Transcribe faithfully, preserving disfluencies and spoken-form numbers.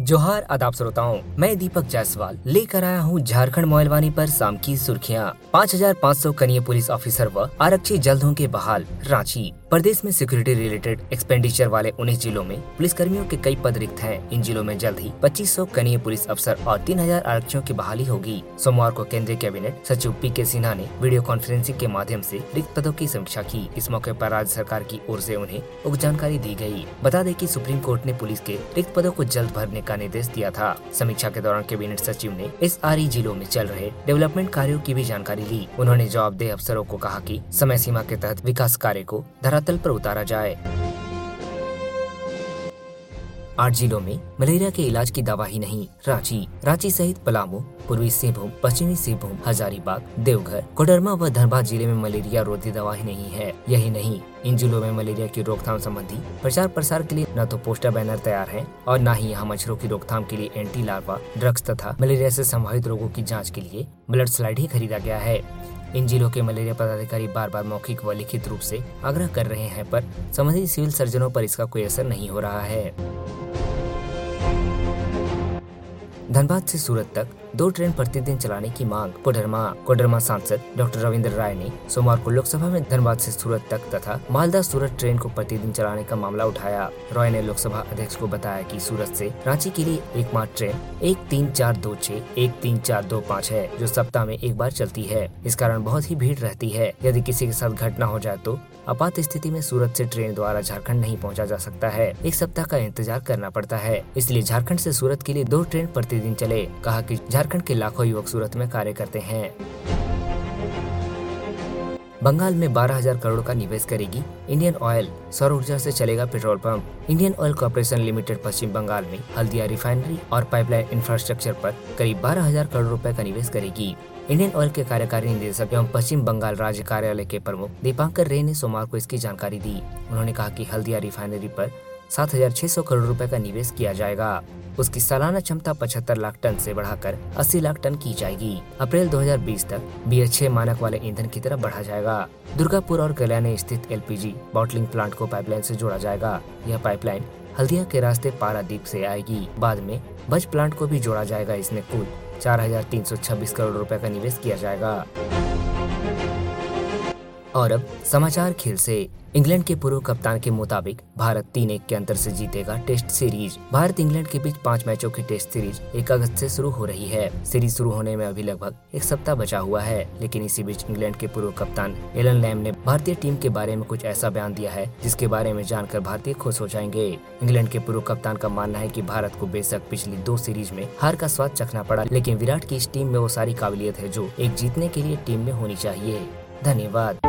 जोहार आदाब श्रोताओं, मैं दीपक जायसवाल लेकर आया हूँ झारखंड मोइलवानी पर शाम की सुर्खियाँ। पाँच हजार पाँच सौ कनीय पुलिस ऑफिसर व आरक्षी जल्द होंगे बहाल। रांची। प्रदेश में सिक्योरिटी रिलेटेड एक्सपेंडिचर वाले उन्नीस जिलों में पुलिस कर्मियों के कई पद रिक्त हैं। इन जिलों में जल्द ही पच्चीस सौ कनीय पुलिस अफसर और तीन हजार आरक्षियों की बहाली होगी। सोमवार को केंद्रीय कैबिनेट सचिव पी के सिन्हा ने वीडियो कॉन्फ्रेंसिंग के माध्यम से रिक्त पदों की समीक्षा की। इस मौके पर राज्य सरकार की ओर से उन्हें उक्त जानकारी दी गई। बता दें कि सुप्रीम कोर्ट ने पुलिस के रिक्त पदों को जल्द भरने का निर्देश दिया था। समीक्षा के दौरान कैबिनेट सचिव ने एस आर ई जिलों में चल रहे डेवलपमेंट कार्यों की भी जानकारी ली। उन्होंने जवाबदेह अफसरों को कहा कि समय सीमा के तहत विकास कार्य को धरातल पर उतारा जाए। आठ जिलों में मलेरिया के इलाज की दवा ही नहीं। रांची। रांची सहित पलामू, पूर्वी सिंहभूम, पश्चिमी सिंहभूम, हजारीबाग, देवघर, कोडरमा व धनबाद जिले में मलेरिया रोधी दवा ही नहीं है। यही नहीं, इन जिलों में मलेरिया की रोकथाम संबंधी प्रचार प्रसार के लिए न तो पोस्टर बैनर तैयार हैं और न ही यहाँ मच्छरों की रोकथाम के लिए एंटी लार्वा ड्रग्स तथा मलेरिया से संभावित रोगों की जाँच के लिए ब्लड स्लाइड ही खरीदा गया है। इन जिलों के मलेरिया पदाधिकारी बार बार मौखिक व लिखित रूप से आग्रह कर रहे हैं, पर संबंधित सिविल सर्जनों पर इसका कोई असर नहीं हो रहा है। धनबाद से सूरत तक दो ट्रेन प्रतिदिन चलाने की मांग। कोडरमा। कोडरमा सांसद डॉक्टर रविंद्र राय ने सोमवार को लोकसभा में धनबाद से सूरत तक तथा मालदा सूरत ट्रेन को प्रतिदिन चलाने का मामला उठाया। रॉय ने लोकसभा अध्यक्ष को बताया कि सूरत से रांची के लिए एकमात्र ट्रेन एक तीन चार दो छह, एक तीन चार दो पाँच है, जो सप्ताह में एक बार चलती है। इस कारण बहुत ही भीड़ रहती है। यदि किसी के साथ घटना हो जाए तो आपात स्थिति में सूरत से ट्रेन द्वारा झारखंड नहीं पहुंचा जा सकता है। एक सप्ताह का इंतजार करना पड़ता है। इसलिए झारखंड से सूरत के लिए दो ट्रेन प्रतिदिन चले। कहा कि झारखंड के लाखों युवक सूरत में कार्य करते हैं। बंगाल में बारह हजार करोड़ का निवेश करेगी इंडियन ऑयल। सौर ऊर्जा से चलेगा petrol pump. Indian Oil Corporation Limited Paschim Bengal में हल्दिया रिफाइनरी और पाइपलाइन इंफ्रास्ट्रक्चर पर करीब बारह हजार करोड़ रुपए का निवेश करेगी। इंडियन ऑयल के कार्यकारी निदेशक एवं पश्चिम बंगाल राज्य कार्यालय के प्रमुख दीपांकर रे ने सोमवार को इसकी जानकारी दी। उन्होंने कहा कि हल्दिया रिफाइनरी पर सात हजार छह सौ करोड़ रुपए का निवेश किया जाएगा। उसकी सालाना क्षमता पचहत्तर लाख टन से बढ़ाकर अस्सी लाख टन की जाएगी। अप्रैल दो हजार बीस तक बी एच छह मानक वाले ईंधन की तरफ बढ़ा जाएगा। दुर्गापुर और कल्याणी स्थित L P G bottling plant को पाइपलाइन से जोड़ा जाएगा। यह पाइपलाइन हल्दिया के रास्ते पारादीप से आएगी। बाद में बज प्लांट को भी जोड़ा जाएगा। इसमें कुल चार हजार तीन सौ छब्बीस करोड़ रुपए का निवेश किया जाएगा। और अब समाचार खेल से। इंग्लैंड के पूर्व कप्तान के मुताबिक भारत तीन एक के अंतर से जीतेगा टेस्ट सीरीज। भारत इंग्लैंड के बीच पाँच मैचों की टेस्ट सीरीज एक अगस्त से शुरू हो रही है। सीरीज शुरू होने में अभी लगभग एक सप्ताह बचा हुआ है, लेकिन इसी बीच इंग्लैंड के पूर्व कप्तान एलन लैम ने भारतीय टीम के बारे में कुछ ऐसा बयान दिया है जिसके बारे में जानकर भारतीय खुश हो जाएंगे। इंग्लैंड के पूर्व कप्तान का मानना है कि भारत को बेशक पिछली दो सीरीज में हार का स्वाद चखना पड़ा, लेकिन विराट की इस टीम में वो सारी काबिलियत है जो एक जीतने के लिए टीम में होनी चाहिए। धन्यवाद।